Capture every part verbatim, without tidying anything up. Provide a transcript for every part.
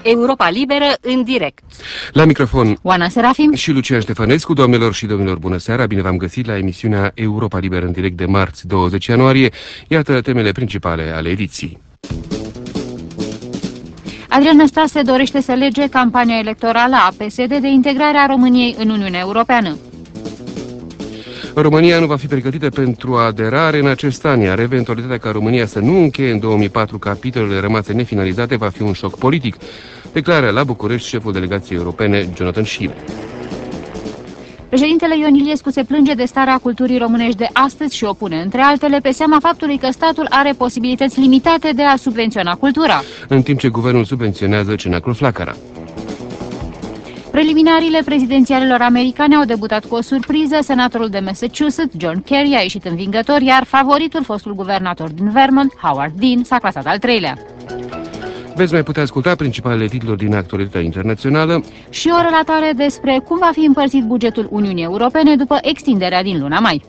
Europa Liberă în direct. La microfon Oana Serafim și Lucian Ștefănescu. Doamnelor și domnilor, bună seara! Bine v-am găsit la emisiunea Europa Liberă în direct de marți, douăzeci ianuarie. Iată temele principale ale ediției. Adrian Năstase dorește să lege campania electorală a P S D de integrarea României în Uniunea Europeană. România nu va fi pregătită pentru aderare în acest an, iar eventualitatea ca România să nu încheie în două mii patru capitolele rămase nefinalizate va fi un șoc politic, declară la București șeful delegației europene, Jonathan Schiele. Președintele Ion Iliescu se plânge de starea culturii românești de astăzi și o pune, între altele, pe seama faptului că statul are posibilități limitate de a subvenționa cultura. În timp ce guvernul subvenționează Cenaclul Flacăra. Preliminariile prezidențialelor americane au debutat cu o surpriză. Senatorul de Massachusetts, John Kerry, a ieșit învingător, iar favoritul, fostul guvernator din Vermont, Howard Dean, s-a clasat al treilea. Veți mai putea asculta principalele titluri din actualitatea internațională și o relatare despre cum va fi împărțit bugetul Uniunii Europene după extinderea din luna mai.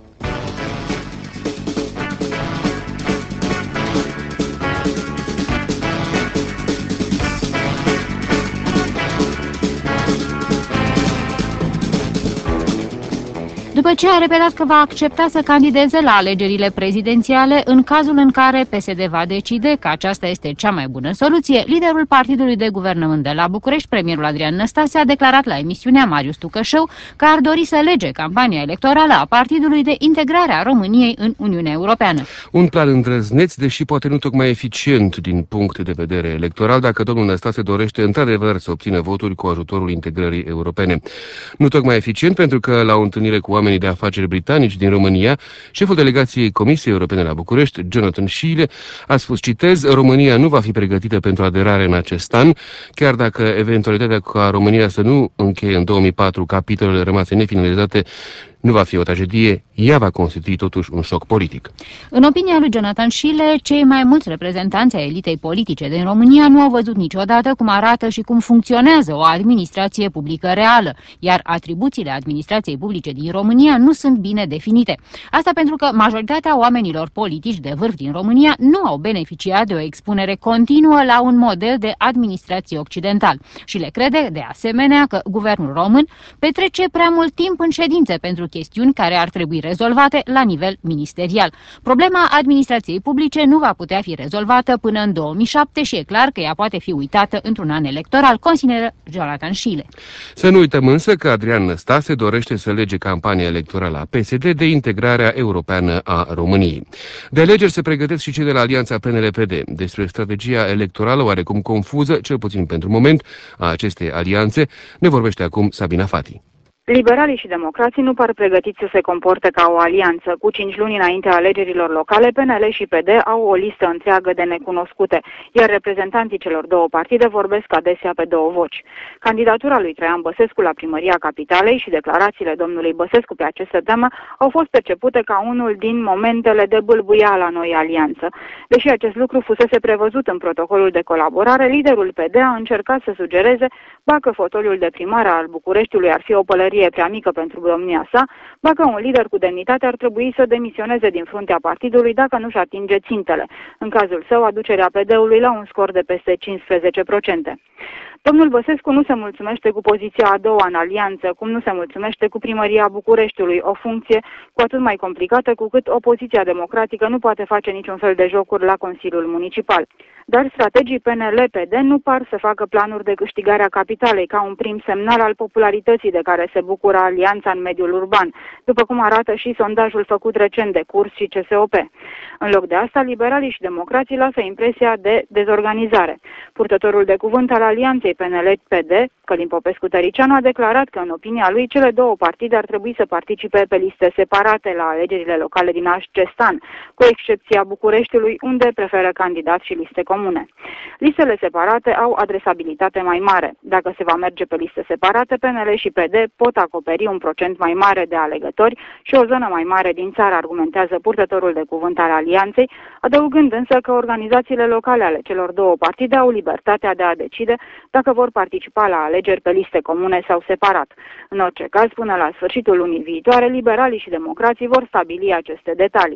După ce a repetat că va accepta să candideze la alegerile prezidențiale în cazul în care P S D va decide că aceasta este cea mai bună soluție, liderul partidului de guvernământ de la București, premierul Adrian Năstase, a declarat la emisiunea Marius Tucășău că ar dori să lege campania electorală a partidului de integrare a României în Uniunea Europeană. Un plan îndrăzneț, deși poate nu tocmai eficient din punct de vedere electoral, dacă domnul Năstase dorește într-adevăr să obțină voturi cu ajutorul integrării europene. Nu tocmai eficient pentru că la o întâlnire cu oameni de afaceri britanici din România, șeful delegației Comisiei Europene la București, Jonathan Schiele, a spus, citez, România nu va fi pregătită pentru aderare în acest an, chiar dacă eventualitatea ca România să nu încheie în două mii patru capitolele rămase nefinalizate nu va fi o tragedie, ea va constitui totuși un șoc politic. În opinia lui Jonathan Schiele, cei mai mulți reprezentanți ai elitei politice din România nu au văzut niciodată cum arată și cum funcționează o administrație publică reală, iar atribuțiile administrației publice din România nu sunt bine definite. Asta pentru că majoritatea oamenilor politici de vârf din România nu au beneficiat de o expunere continuă la un model de administrație occidental și le crede, de asemenea, că guvernul român petrece prea mult timp în ședințe pentru chestiuni care ar trebui rezolvate la nivel ministerial. Problema administrației publice nu va putea fi rezolvată până în două mii șapte și e clar că ea poate fi uitată într-un an electoral, consideră Jonathan Schiele. Să nu uităm însă că Adrian Năstase dorește să lege campania electorală a P S D de integrarea europeană a României. De alegeri se pregătesc și cei de la Alianța P N L P D. Despre strategia electorală oarecum confuză, cel puțin pentru moment, a acestei alianțe, ne vorbește acum Sabina Fati. Liberalii și democrații nu par pregătiți să se comporte ca o alianță. Cu cinci luni înaintea alegerilor locale, P N L și P D au o listă întreagă de necunoscute, iar reprezentanții celor două partide vorbesc adesea pe două voci. Candidatura lui Traian Băsescu la primăria Capitalei și declarațiile domnului Băsescu pe această temă au fost percepute ca unul din momentele de bâlbuia la noi alianță. Deși acest lucru fusese prevăzut în protocolul de colaborare, liderul P D a încercat să sugereze dacă fotoliul de primar al Bucureștiului ar fi o pălărie prea mică pentru domnia sa, dacă un lider cu demnitate ar trebui să demisioneze din fruntea partidului dacă nu-și atinge țintele. În cazul său, aducerea P D-ului la un scor de peste cincisprezece la sută. Domnul Băsescu nu se mulțumește cu poziția a doua în alianță, cum nu se mulțumește cu primăria Bucureștiului, o funcție cu atât mai complicată cu cât opoziția democratică nu poate face niciun fel de jocuri la Consiliul Municipal. Dar strategii P N L P D nu par să facă planuri de câștigare a capitalei ca un prim semnal al popularității de care se bucură alianța în mediul urban, după cum arată și sondajul făcut recent de Curs și C S O P. În loc de asta, liberalii și democrații lasă impresia de dezorganizare. Purtătorul de cuvânt al alianței P N L P D, Călin Popescu-Tăricianu, a declarat că, în opinia lui, cele două partide ar trebui să participe pe liste separate la alegerile locale din acest an, cu excepția Bucureștiului, unde preferă candidați și liste comune. Listele separate au adresabilitate mai mare. Dacă se va merge pe liste separate, P N L și P D pot acoperi un procent mai mare de alegători și o zonă mai mare din țară, argumentează purtătorul de cuvânt al alianței, adăugând însă că organizațiile locale ale celor două partide au libertatea de a decide dacă vor participa la alegeri pe liste comune sau separat. În orice caz, până la sfârșitul lunii viitoare, liberalii și democrații vor stabili aceste detalii.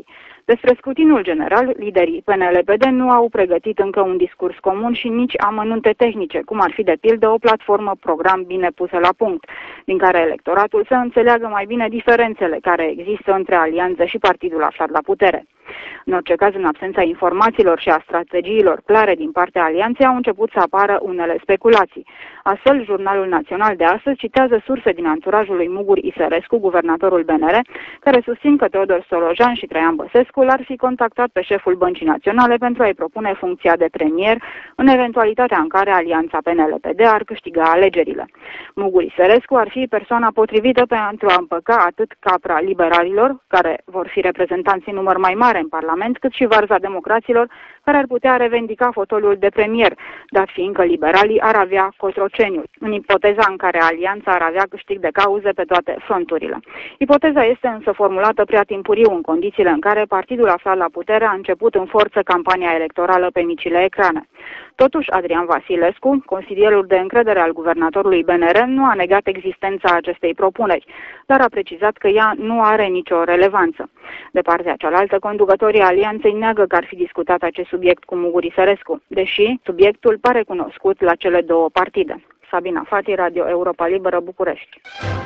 Despre scrutinul general, liderii P N L P D nu au pregătit încă un discurs comun și nici amănunte tehnice, cum ar fi de pildă o platformă program bine pusă la punct, din care electoratul să înțeleagă mai bine diferențele care există între alianță și partidul aflat la putere. În orice caz, în absența informațiilor și a strategiilor clare din partea alianței, au început să apară unele speculații. Astfel, Jurnalul Național de astăzi citează surse din anturajul lui Mugur Isărescu, guvernatorul B N R, care susțin că Teodor Solojan și Traian Băsescu l-ar fi contactat pe șeful Băncii Naționale pentru a-i propune funcția de premier, în eventualitatea în care alianța P N L P D ar câștiga alegerile. Mugur Isărescu ar fi persoana potrivită pentru a împăca atât capra liberalilor, care vor fi reprezentanți în număr mai mare în Parlament, cât și varza democraților, care ar putea revendica fotoliul de premier, dat fiindcă liberalii ar avea cotroceniul, în ipoteza în care alianța ar avea câștig de cauze pe toate fronturile. Ipoteza este însă formulată prea timpuriu în condițiile în care partidul aflat la putere a început în forță campania electorală pe micile ecrane. Totuși, Adrian Vasilescu, consilierul de încredere al guvernatorului B N R, nu a negat existența acestei propuneri, dar a precizat că ea nu are nicio relevanță. De partea cealaltă, conducătorii alianței neagă că ar fi discutat acest subiect cu Mugur Isărescu, deși subiectul pare cunoscut la cele două partide. Sabina Fati, Radio Europa Liberă, București.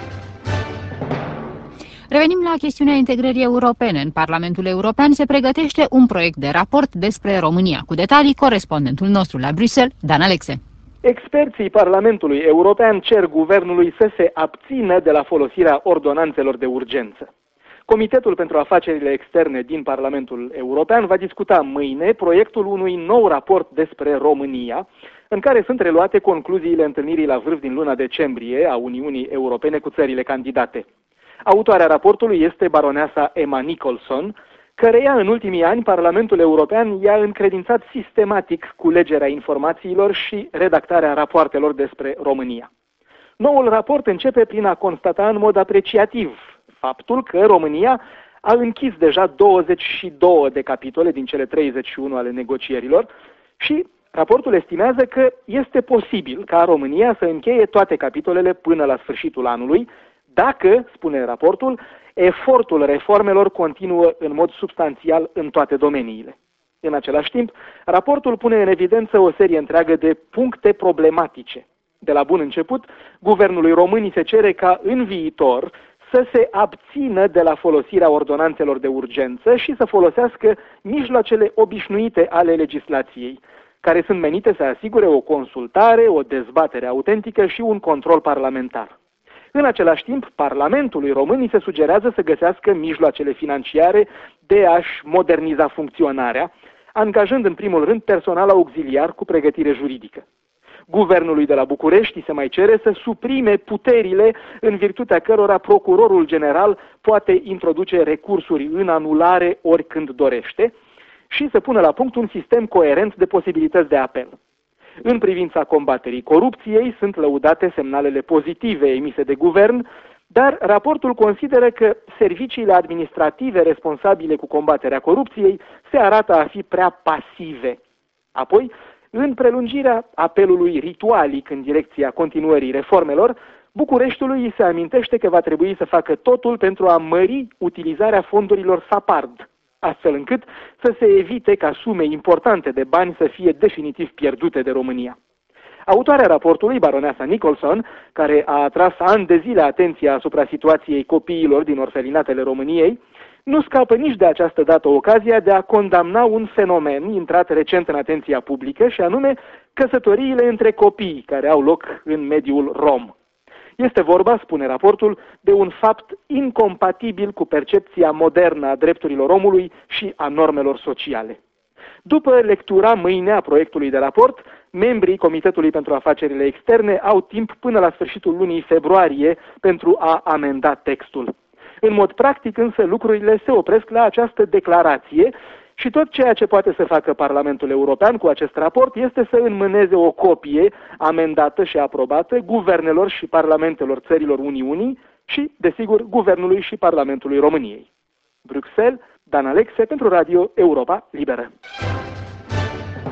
Revenim la chestiunea integrării europene. În Parlamentul European se pregătește un proiect de raport despre România. Cu detalii, corespondentul nostru la Bruxelles, Dan Alexe. Experții Parlamentului European cer guvernului să se abțină de la folosirea ordonanțelor de urgență. Comitetul pentru Afacerile Externe din Parlamentul European va discuta mâine proiectul unui nou raport despre România, în care sunt reluate concluziile întâlnirii la vârf din luna decembrie a Uniunii Europene cu țările candidate. Autoarea raportului este baroneasa Emma Nicholson, căreia în ultimii ani Parlamentul European i-a încredințat sistematic culegerea informațiilor și redactarea rapoartelor despre România. Noul raport începe prin a constata în mod apreciativ faptul că România a închis deja douăzeci și două de capitole din cele treizeci și unu ale negocierilor și raportul estimează că este posibil ca România să încheie toate capitolele până la sfârșitul anului, dacă, spune raportul, efortul reformelor continuă în mod substanțial în toate domeniile. În același timp, raportul pune în evidență o serie întreagă de puncte problematice. De la bun început, guvernului român se cere ca în viitor să se abțină de la folosirea ordonanțelor de urgență și să folosească mijloacele obișnuite ale legislației, care sunt menite să asigure o consultare, o dezbatere autentică și un control parlamentar. În același timp, Parlamentului român se sugerează să găsească mijloacele financiare de a-și moderniza funcționarea, angajând în primul rând personal auxiliar cu pregătire juridică. Guvernului de la București se mai cere să suprime puterile în virtutea cărora procurorul general poate introduce recursuri în anulare oricând dorește și să pună la punct un sistem coerent de posibilități de apel. În privința combaterii corupției sunt lăudate semnalele pozitive emise de guvern, dar raportul consideră că serviciile administrative responsabile cu combaterea corupției se arată a fi prea pasive. Apoi, în prelungirea apelului ritualic în direcția continuării reformelor, Bucureștiului îi se amintește că va trebui să facă totul pentru a mări utilizarea fondurilor SAPARD, astfel încât să se evite ca sume importante de bani să fie definitiv pierdute de România. Autoarea raportului, baroneasa Nicholson, care a atras ani de zile atenția asupra situației copiilor din orfelinatele României, nu scapă nici de această dată ocazia de a condamna un fenomen intrat recent în atenția publică, și anume căsătoriile între copii care au loc în mediul rom. Este vorba, spune raportul, de un fapt incompatibil cu percepția modernă a drepturilor omului și a normelor sociale. După lectura mâine a proiectului de raport, membrii Comitetului pentru Afacerile Externe au timp până la sfârșitul lunii februarie pentru a amenda textul. În mod practic însă lucrurile se opresc la această declarație și tot ceea ce poate să facă Parlamentul European cu acest raport este să înmâneze o copie amendată și aprobată guvernelor și parlamentelor țărilor Uniunii și, desigur, Guvernului și Parlamentului României. Bruxelles, Dan Alexe pentru Radio Europa Liberă.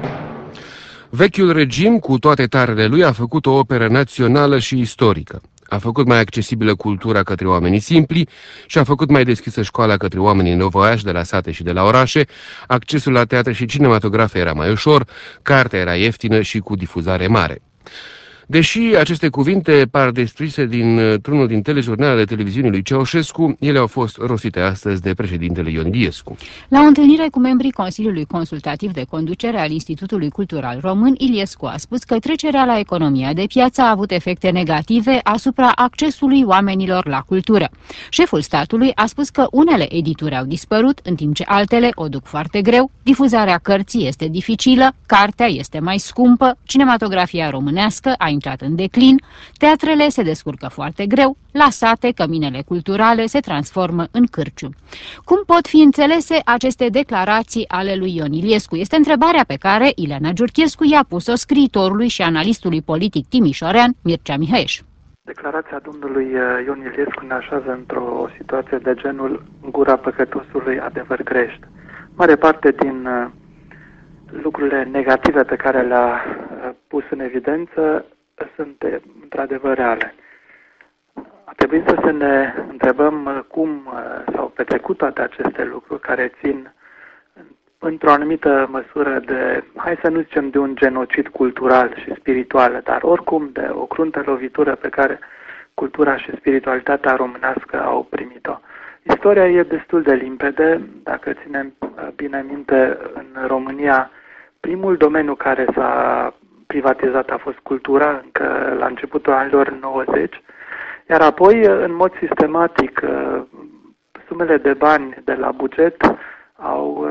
Vechiul regim, cu toate tarele lui, a făcut o operă națională și istorică. a făcut mai accesibilă cultura către oamenii simpli și a făcut mai deschisă școala către oamenii nevoiași de la sate și de la orașe, accesul la teatre și cinematografe era mai ușor, cartea era ieftină și cu difuzare mare. Deși aceste cuvinte par desprise dintr-unul din telejurnalele televiziunii lui Ceaușescu, ele au fost rostite astăzi de președintele Ion Iliescu. La o întâlnire cu membrii Consiliului Consultativ de Conducere al Institutului Cultural Român, Iliescu a spus că trecerea la economia de piață a avut efecte negative asupra accesului oamenilor la cultură. Șeful statului a spus că unele edituri au dispărut, în timp ce altele o duc foarte greu, difuzarea cărții este dificilă, cartea este mai scumpă, cinematografia românească a intrat în declin, teatrele se descurcă foarte greu, la sate căminele culturale se transformă în cârciumi. Cum pot fi înțelese aceste declarații ale lui Ion Iliescu? Este întrebarea pe care Ileana Giurchescu i-a pus-o scriitorului și analistului politic timișorean Mircea Mihăieș. Declarația domnului Ion Iliescu ne așează într-o situație de genul gura păcătosului adevăr grește. Mare parte din lucrurile negative pe care le-a pus în evidență sunt într-adevăr reale. A trebuit să se ne întrebăm cum s-au petrecut toate aceste lucruri care țin într-o anumită măsură de, hai să nu zicem de un genocid cultural și spiritual, dar oricum de o cruntă lovitură pe care cultura și spiritualitatea românească au primit-o. Istoria e destul de limpede, dacă ținem bine minte, în România primul domeniu care s-a privatizat a fost cultura, încă la începutul anilor nouăzeci, iar apoi, în mod sistematic, sumele de bani de la buget au,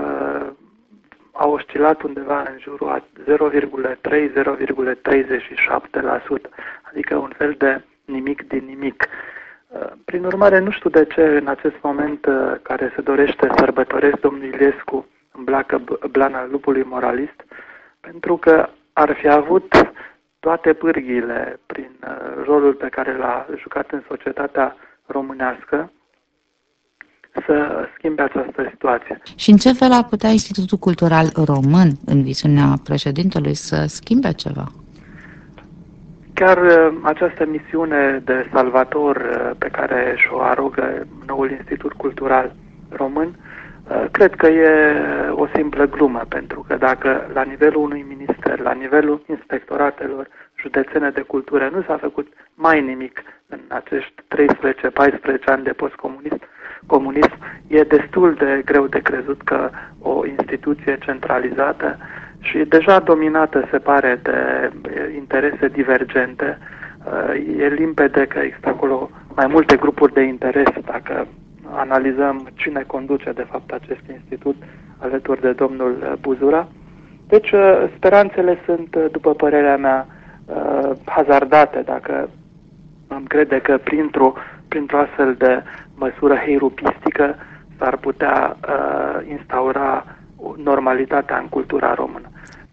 au oscilat undeva în jurul a zero virgulă trei - zero virgulă treizeci și șapte la sută, adică un fel de nimic din nimic. Prin urmare, nu știu de ce în acest moment care se dorește sărbătoresc domnul Iliescu îmblacă blana lupului moralist, pentru că ar fi avut toate pârghiile prin rolul pe care l-a jucat în societatea românească să schimbe această situație. Și în ce fel ar putea Institutul Cultural Român, în viziunea președintelui, să schimbe ceva? Chiar această misiune de salvator pe care și-o arogă noul Institut Cultural Român, cred că e o simplă glumă, pentru că dacă la nivelul unui minister, la nivelul inspectoratelor județene de cultură nu s-a făcut mai nimic în acești treisprezece paisprezece ani de postcomunism, comunism, e destul de greu de crezut că o instituție centralizată și deja dominată, se pare, de interese divergente, e limpede că există acolo mai multe grupuri de interes, dacă analizăm cine conduce de fapt acest institut alături de domnul Buzura. Deci speranțele sunt, după părerea mea, hazardate dacă am crede că printr-o, printr-o astfel de măsură heirupistică s-ar putea uh, instaura normalitatea în cultura română.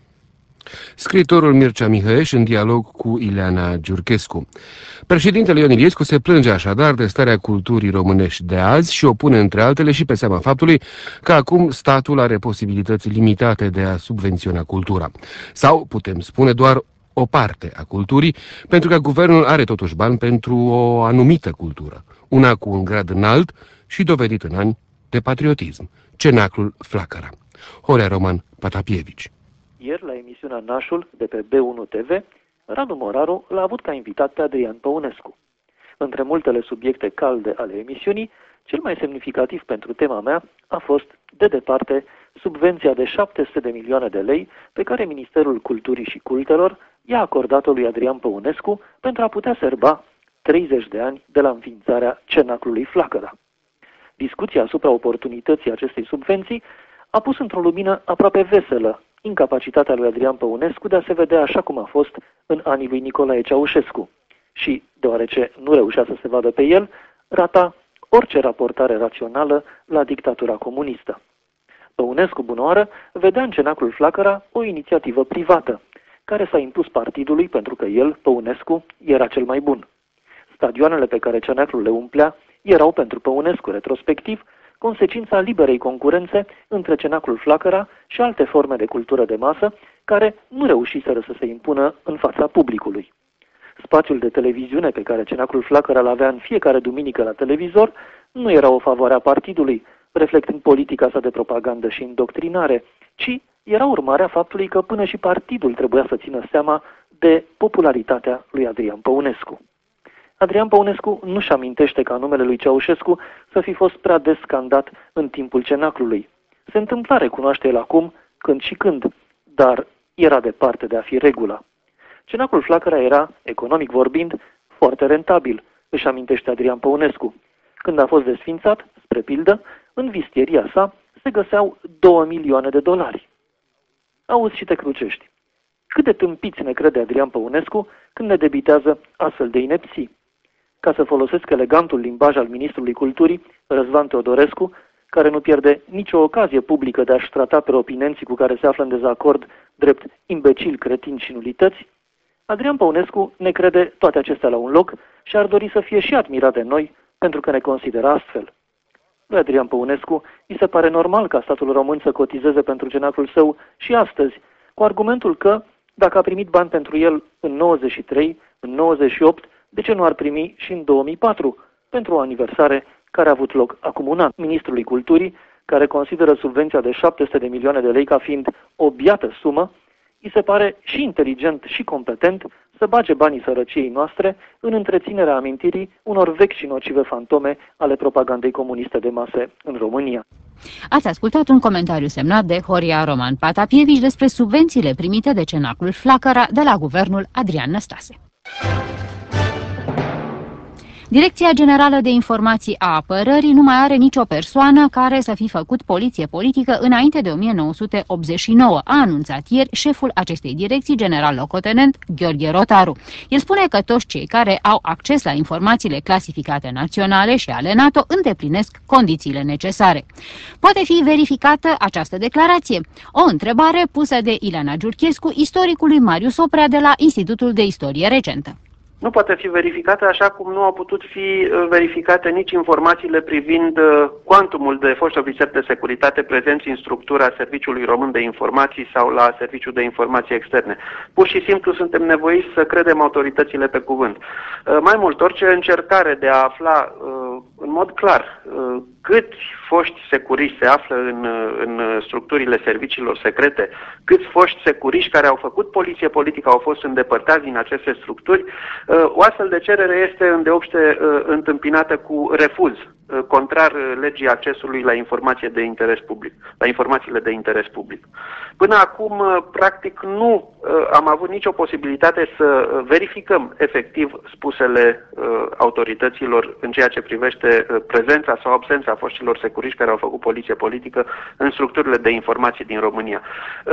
Scriitorul Mircea Mihăieș în dialog cu Ileana Giurchescu. Președintele Ion Iliescu se plânge așadar de starea culturii românești de azi și o pune între altele și pe seama faptului că acum statul are posibilități limitate de a subvenționa cultura. Sau, putem spune, doar o parte a culturii, pentru că guvernul are totuși bani pentru o anumită cultură, una cu un grad înalt și dovedit în ani de patriotism, Cenaclul Flacăra. Horea Roman Patapievici. Ieri, la emisiunea Nașul de pe B unu T V, Radu Moraru l-a avut ca invitat pe Adrian Păunescu. Între multele subiecte calde ale emisiunii, cel mai semnificativ pentru tema mea a fost, de departe, subvenția de șapte sute de milioane de lei pe care Ministerul Culturii și Cultelor i-a acordat-o lui Adrian Păunescu pentru a putea serba treizeci de ani de la înființarea Cenaclului Flacăra. Discuția asupra oportunității acestei subvenții a pus într-o lumină aproape veselă incapacitatea lui Adrian Păunescu de a se vedea așa cum a fost în anii lui Nicolae Ceaușescu și, deoarece nu reușea să se vadă pe el, rata orice raportare rațională la dictatura comunistă. Păunescu, bunoară, vedea în Cenaclul Flacăra o inițiativă privată, care s-a impus partidului pentru că el, Păunescu, era cel mai bun. Stadioanele pe care Cenaclul le umplea erau pentru Păunescu, retrospectiv, consecința liberei concurențe între Cenaclul Flacăra și alte forme de cultură de masă, care nu reușiseră să se impună în fața publicului. Spațiul de televiziune pe care cenaclul Flacăra îl avea în fiecare duminică la televizor nu era o favoare a partidului, reflectând politica sa de propagandă și indoctrinare, ci era urmarea faptului că până și partidul trebuia să țină seama de popularitatea lui Adrian Păunescu. Adrian Păunescu nu-și amintește ca numele lui Ceaușescu să fi fost prea des scandat în timpul cenaclului. Se întâmpla, recunoaște el acum, când și când, dar era departe de a fi regula. Cenaclul Flacăra era, economic vorbind, foarte rentabil, își amintește Adrian Păunescu. Când a fost desfințat, spre pildă, în vistieria sa se găseau două milioane de dolari. Auzi și te crucești. Cât de tâmpiți ne crede Adrian Păunescu când ne debitează astfel de inepții. Ca să folosesc elegantul limbaj al ministrului culturii, Răzvan Teodorescu, care nu pierde nicio ocazie publică de a-și trata pe opinenții cu care se află în dezacord drept imbecili, cretini și nulități, Adrian Păunescu ne crede toate acestea la un loc și ar dori să fie și admirat de noi pentru că ne consideră astfel. Lui Adrian Păunescu îi se pare normal ca statul român să cotizeze pentru cenaclul său și astăzi, cu argumentul că, dacă a primit bani pentru el în nouăzeci și trei, în nouăzeci și opt, de ce nu ar primi și în două mii patru, pentru o aniversare care a avut loc acum un an? Ministrului Culturii, care consideră subvenția de șapte sute de milioane de lei ca fiind o biată sumă, îi se pare și inteligent și competent să bage banii sărăciei noastre în întreținerea amintirii unor vechi și nocive fantome ale propagandei comuniste de mase în România. Ați ascultat un comentariu semnat de Horia Roman Patapievici despre subvențiile primite de cenaclul Flacăra de la guvernul Adrian Năstase. Direcția Generală de Informații a Apărării nu mai are nicio persoană care să fi făcut poliție politică înainte de o mie nouă sute optzeci și nouă, a anunțat ieri șeful acestei direcții, general-locotenent Gheorghe Rotaru. El spune că toți cei care au acces la informațiile clasificate naționale și ale NATO îndeplinesc condițiile necesare. Poate fi verificată această declarație? O întrebare pusă de Ileana Giurchescu, istoricului Marius Oprea de la Institutul de Istorie Recentă. Nu poate fi verificată, așa cum nu au putut fi verificate nici informațiile privind cuantumul de foști ofițeri de securitate prezenți în structura Serviciului Român de Informații sau la Serviciul de Informații Externe. Pur și simplu suntem nevoiți să credem autoritățile pe cuvânt. Mai mult, orice încercare de a afla în mod clar câți foști securiști se află în, în structurile serviciilor secrete, câți foști securiști care au făcut poliție politică au fost îndepărtați din aceste structuri, o astfel de cerere este îndeopște întâmpinată cu refuz, contrar legii accesului la informație de interes public, la informațiile de interes public. Până acum, practic, nu am avut nicio posibilitate să verificăm efectiv spusele autorităților în ceea ce privește prezența sau absența foștilor securiști care au făcut poliție politică în structurile de informații din România.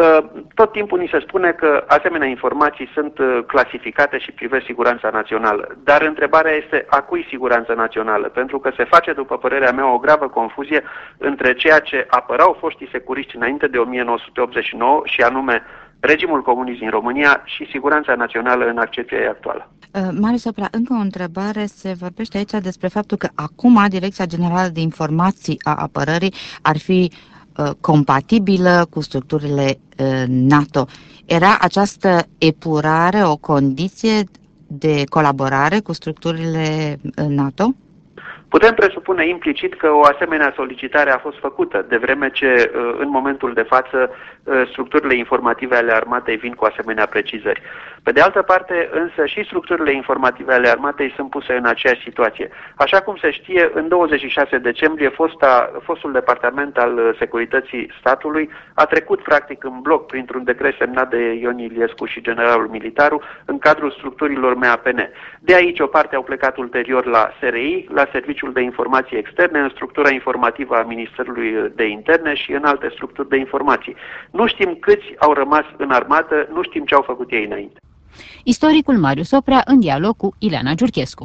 Tot timpul ni se spune că asemenea informații sunt clasificate și privesc siguranța națională. Dar întrebarea este a cui siguranță națională? Pentru că se face, după părerea mea, o gravă confuzie între ceea ce apărau foștii securiști înainte de o mie nouă sute optzeci și nouă și anume regimul comunist din România și siguranța națională în accepția ei actuală. Marius Oprea, încă o întrebare. Se vorbește aici despre faptul că acum Direcția Generală de Informații a Apărării ar fi uh, compatibilă cu structurile uh, NATO. Era această epurare o condiție de colaborare cu structurile uh, NATO? Putem presupune implicit că o asemenea solicitare a fost făcută, de vreme ce în momentul de față structurile informative ale armatei vin cu asemenea precizări. Pe de altă parte, însă, și structurile informative ale armatei sunt puse în aceeași situație. Așa cum se știe, în douăzeci și șase decembrie, fosta, fostul Departament al Securității Statului a trecut practic în bloc printr-un decret semnat de Ion Iliescu și generalul Militaru în cadrul structurilor M A P N. De aici o parte au plecat ulterior la S R I, la Serviciul de Informații Externe, în structura informativă a Ministerului de Interne și în alte structuri de informații. Nu știm câți au rămas în armată, nu știm ce au făcut ei înainte. Istoricul Marius Oprea în dialog cu Ileana Giurchescu.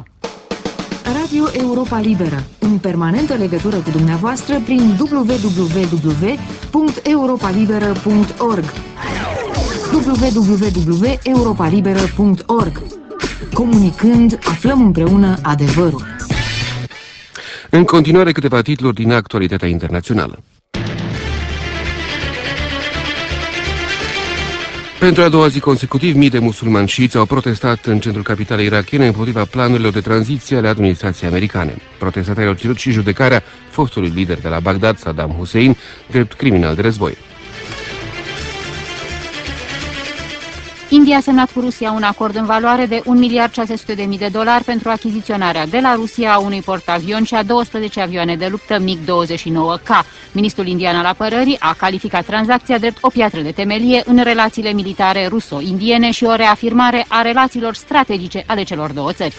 Radio Europa Liberă, în permanentă legătură cu dumneavoastră prin w w w punct europa liberă punct org w w w punct europa liberă punct org. Comunicând, aflăm împreună adevărul. În continuare, câteva titluri din actualitatea internațională. Pentru a doua zi consecutiv, mii de musulmani șiiți au protestat în centrul capitalei irakiene împotriva planurilor de tranziție ale administrației americane. Protestatarii au cerut și judecarea fostului lider de la Bagdad, Saddam Hussein, drept criminal de război. India a semnat cu Rusia un acord în valoare de un miliard șase sute de mii de dolari pentru achiziționarea de la Rusia a unui portavion și a douăsprezece avioane de luptă MiG douăzeci și nouă K. Ministrul indian al apărării a calificat tranzacția drept o piatră de temelie în relațiile militare ruso-indiene și o reafirmare a relațiilor strategice ale celor două țări.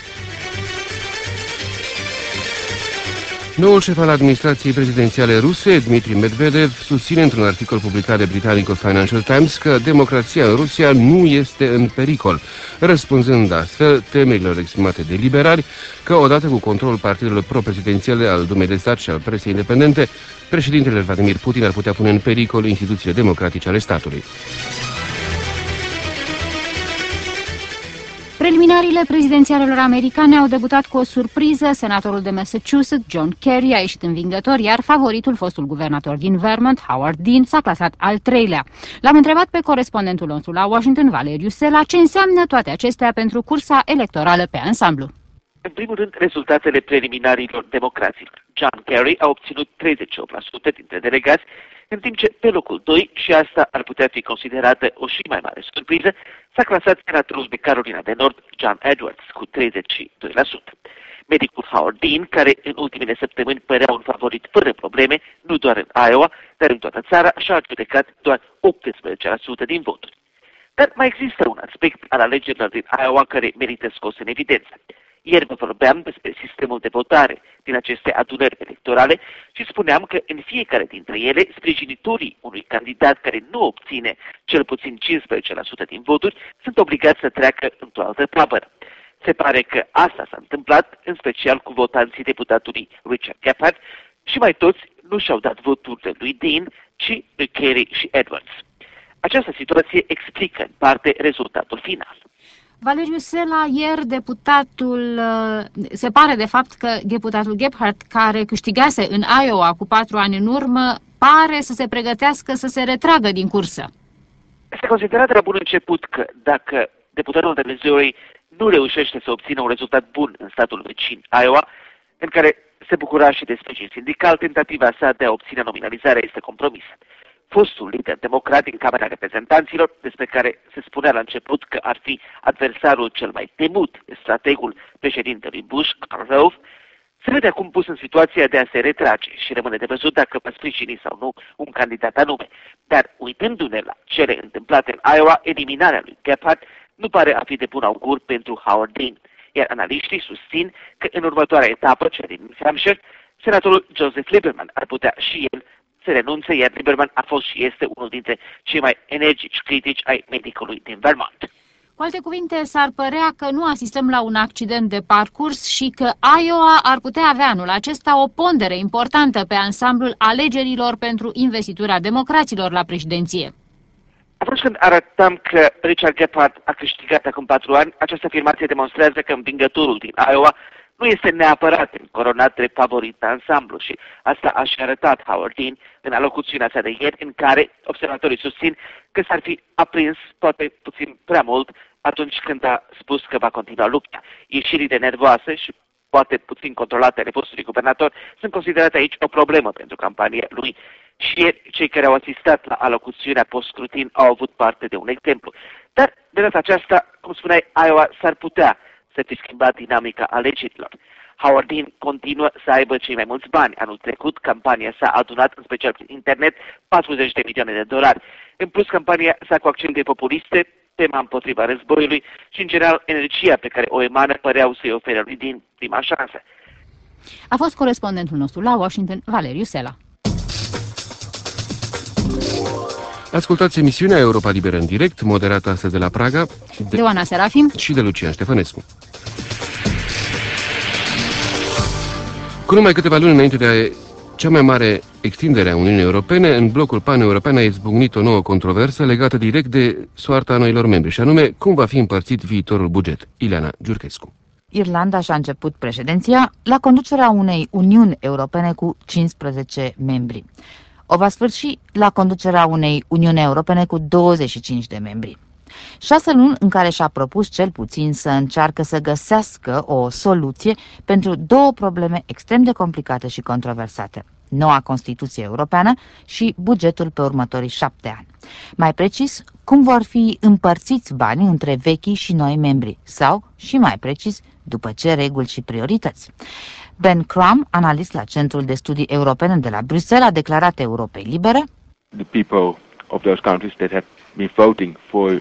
Noul șef al administrației prezidențiale ruse, Dmitri Medvedev, susține într-un articol publicat de britanicul Financial Times că democrația în Rusia nu este în pericol, răspunzând astfel temerilor exprimate de liberali că, odată cu controlul partidelor pro-prezidențiale al Dumei de Stat și al presei independente, președintele Vladimir Putin ar putea pune în pericol instituțiile democratice ale statului. Preliminariile prezidențialelor americane au debutat cu o surpriză. Senatorul de Massachusetts, John Kerry, a ieșit învingător, iar favoritul, fostul guvernator din Vermont, Howard Dean, s-a clasat al treilea. L-am întrebat pe corespondentul nostru la Washington, Valeriu Sela, ce înseamnă toate acestea pentru cursa electorală pe ansamblu. În primul rând, rezultatele preliminarilor democraților. John Kerry a obținut treizeci și opt la sută dintre delegați, în timp ce pe locul doi, și asta ar putea fi considerată o și mai mare surpriză, s-a clasat senatorul de Carolina de Nord, John Edwards, cu treizeci și doi la sută. Medicul Howard Dean, care în ultimele săptămâni părea un favorit fără probleme, nu doar în Iowa, dar în toată țara, și-a adjudecat doar optsprezece la sută din voturi. Dar mai există un aspect al alegerilor din Iowa care merită scos în evidență. Ieri vă vorbeam despre sistemul de votare din aceste adunări electorale și spuneam că în fiecare dintre ele, sprijinitorii unui candidat care nu obține cel puțin cincisprezece la sută din voturi sunt obligați să treacă într-o altă tabără. Se pare că asta s-a întâmplat, în special cu votanții deputatului Richard Gephardt, și mai toți nu și-au dat voturile lui Dean, ci lui Kerry și Edwards. Această situație explică în parte rezultatul final. Valeriu Sela, ieri deputatul, se pare de fapt că deputatul Gephardt, care câștigase în Iowa cu patru ani în urmă, pare să se pregătească să se retragă din cursă. Este considerat de la bun început că dacă deputatul de Missouri nu reușește să obțină un rezultat bun în statul vecin Iowa, în care se bucura și de sprijin sindical, tentativa sa de a obține nominalizarea este compromisă. Fostul lider democrat din Camera Reprezentanților, despre care se spunea la început că ar fi adversarul cel mai temut, strategul președintelui Bush, Karl Rove, se vede acum pus în situația de a se retrage și rămâne de văzut dacă va sprijini sau nu un candidat anume. Dar uitându-ne la cele întâmplate în Iowa, eliminarea lui Gephardt nu pare a fi de bun augur pentru Howard Dean, iar analiștii susțin că în următoarea etapă, cea din New Hampshire, senatorul Joseph Lieberman ar putea și el să renunțe, iar Lieberman a fost și este unul dintre cei mai energici critici ai medicului din Vermont. Cu alte cuvinte, s-ar părea că nu asistăm la un accident de parcurs și că Iowa ar putea avea anul acesta o pondere importantă pe ansamblul alegerilor pentru investitura democraților la președinție. Atunci când arătăm că Richard Gephardt a câștigat acum patru ani, această afirmație demonstrează că învingătorul din Iowa nu este neapărat încoronat de favorit pe ansamblu și asta a și arătat Howard Dean în alocuțiunea sa de ieri, în care observatorii susțin că s-ar fi aprins poate puțin prea mult atunci când a spus că va continua lupta. Ieșirile nervoase și poate puțin controlate ale fostului guvernator sunt considerate aici o problemă pentru campania lui și ieri cei care au asistat la alocuțiunea post-scrutin au avut parte de un exemplu. Dar de data aceasta, cum spuneai, Iowa s-ar putea să fi schimbat dinamica alegerilor. Howard Dean continuă să aibă cei mai mulți bani. Anul trecut, campania s-a adunat, în special prin internet, patruzeci de milioane de dolari. În plus, campania s-a cu accente populiste, tema împotriva războiului și, în general, energia pe care o emană păreau să-i ofere lui Dean prima șansă. A fost corespondentul nostru la Washington, Valeriu Sela. Ascultați emisiunea Europa Liberă în direct, moderată astăzi de la Praga, de Oana Serafim și de Lucian Ștefănescu. Cu numai câteva luni înainte de cea mai mare extindere a Uniunii Europene, în blocul pan-european a izbucnit o nouă controversă legată direct de soarta noilor membri, și anume cum va fi împărțit viitorul buget. Ileana Giurchescu. Irlanda și-a început președinția la conducerea unei Uniuni Europene cu cincisprezece membri. O va sfârși la conducerea unei Uniuni Europene cu douăzeci și cinci de membri. Șase luni în care și-a propus cel puțin să încearcă să găsească o soluție pentru două probleme extrem de complicate și controversate: noua Constituție Europeană și bugetul pe următorii șapte ani. Mai precis, cum vor fi împărțiți banii între vechii și noi membri, sau, și mai precis, după ce reguli și priorități. Ben Crum, analist la Centrul de Studii Europene de la Bruxelles, a declarat Europei Libere: The people of those countries that have been voting for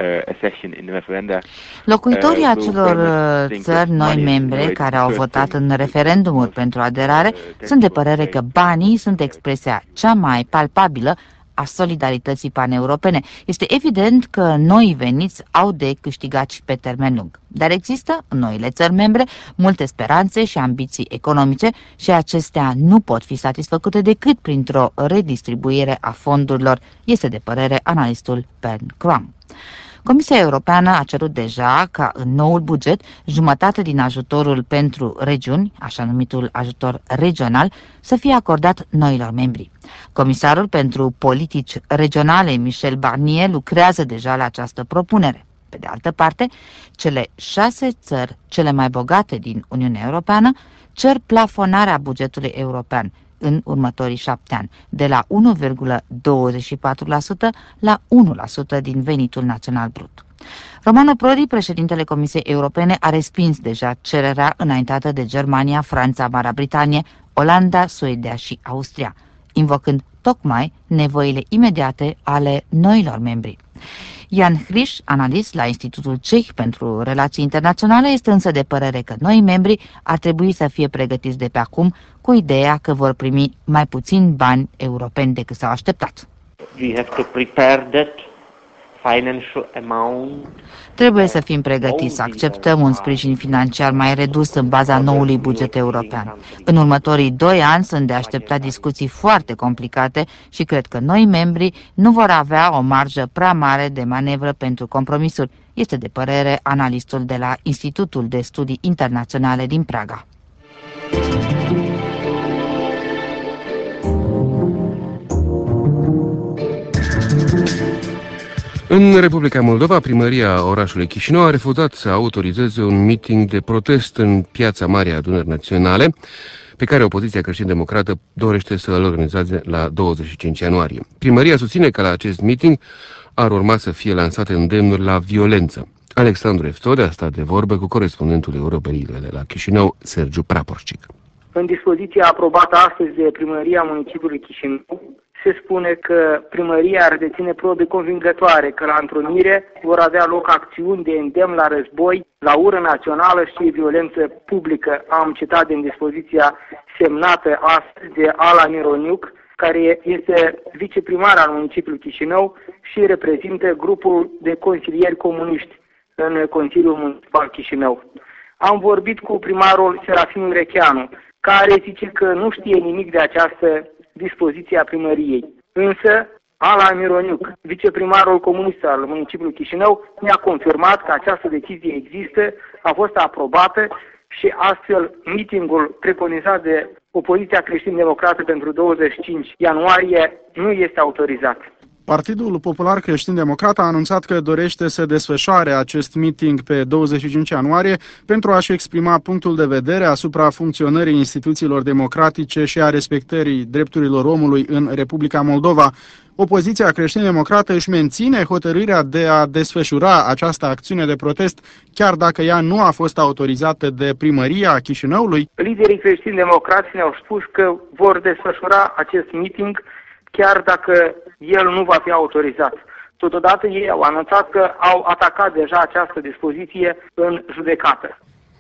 Locuitorii acelor țări noi membre care au votat în referendumuri pentru aderare sunt de părere că banii sunt expresia cea mai palpabilă a solidarității paneuropene. Este evident că noi veniți au de câștigat și pe termen lung. Dar există în noile țări membre multe speranțe și ambiții economice și acestea nu pot fi satisfăcute decât printr-o redistribuire a fondurilor, este de părere analistul Ben Crum. Comisia Europeană a cerut deja ca în noul buget jumătate din ajutorul pentru regiuni, așa numitul ajutor regional, să fie acordat noilor membri. Comisarul pentru politici regionale, Michel Barnier, lucrează deja la această propunere. Pe de altă parte, cele șase țări cele mai bogate din Uniunea Europeană cer plafonarea bugetului european în următorii șapte ani, de la unu virgulă douăzeci și patru la sută la unu la sută din venitul național brut. Romano Prodi, președintele Comisiei Europene, a respins deja cererea înaintată de Germania, Franța, Marea Britanie, Olanda, Suedia și Austria, invocând tocmai nevoile imediate ale noilor membri. Jan Hriș, analist la Institutul Ceh pentru Relații Internaționale, este însă de părere că noi membri ar trebui să fie pregătiți de pe acum cu ideea că vor primi mai puțin bani europeni decât s-au așteptat. We have to prepare that financial amount. Trebuie să fim pregătiți să acceptăm un sprijin financiar mai redus în baza noului buget european. În următorii doi ani sunt de așteptat discuții foarte complicate și cred că noi membri nu vor avea o marjă prea mare de manevră pentru compromisuri, este de părere analistul de la Institutul de Studii Internaționale din Praga. În Republica Moldova, primăria orașului Chișinău a refuzat să autorizeze un meeting de protest în Piața Mare a Adunării Naționale, pe care opoziția creștin-democrată dorește să îl organizeze la douăzeci și cinci ianuarie. Primăria susține că la acest meeting ar urma să fie lansate îndemnuri la violență. Alexandru Eftode a stat de vorbă cu corespondentul Europei Libere de la Chișinău, Sergiu Praporcic. În dispoziția aprobată astăzi de primăria municipiului Chișinău, se spune că primăria ar deține probe convingătoare că la întrunire vor avea loc acțiuni de îndemn la război, la ură națională și violență publică. Am citat din dispoziția semnată astăzi de Ala Mironiuc, care este viceprimar al municipiului Chișinău și reprezintă grupul de consilieri comuniști în Consiliul Municipal Chișinău. Am vorbit cu primarul Serafin Urecheanu, care zice că nu știe nimic de această dispoziție a primăriei. Însă, Ala Mironiuc, viceprimarul comunist al municipiului Chișinău, ne-a confirmat că această decizie există, a fost aprobată și astfel mitingul preconizat de opoziția creștin-democrată pentru douăzeci și cinci ianuarie nu este autorizat. Partidul Popular Creștin-Democrat a anunțat că dorește să desfășoare acest meeting pe douăzeci și cinci ianuarie pentru a-și exprima punctul de vedere asupra funcționării instituțiilor democratice și a respectării drepturilor omului în Republica Moldova. Opoziția creștin-democrată își menține hotărârea de a desfășura această acțiune de protest, chiar dacă ea nu a fost autorizată de primăria Chișinăului. Liderii creștin-democrați ne-au spus că vor desfășura acest meeting chiar dacă el nu va fi autorizat. Totodată ei au anunțat că au atacat deja această dispoziție în judecată.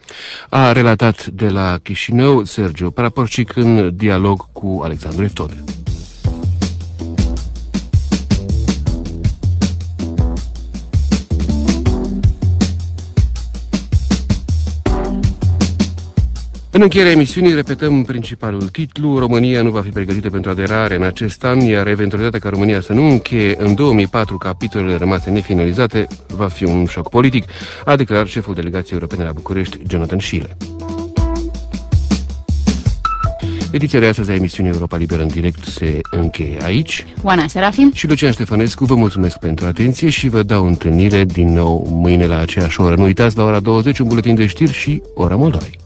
A relatat de la Chișinău Sergiu Praporcic în dialog cu Alexandru Eftode. În încheierea emisiunii repetăm principalul titlu: România nu va fi pregătită pentru aderare în acest an, iar eventualitatea ca România să nu încheie în două mii patru capitolele rămase nefinalizate va fi un șoc politic, a declarat șeful delegației europene la București, Jonathan Schile. Ediția de astăzi a emisiunii Europa Liberă în direct se încheie aici. Oana Serafin și Lucian Ștefănescu vă mulțumesc pentru atenție și vă dau întâlnire din nou mâine la aceeași oră. Nu uitați, la ora douăzeci, un buletin de știri și ora Moldovei.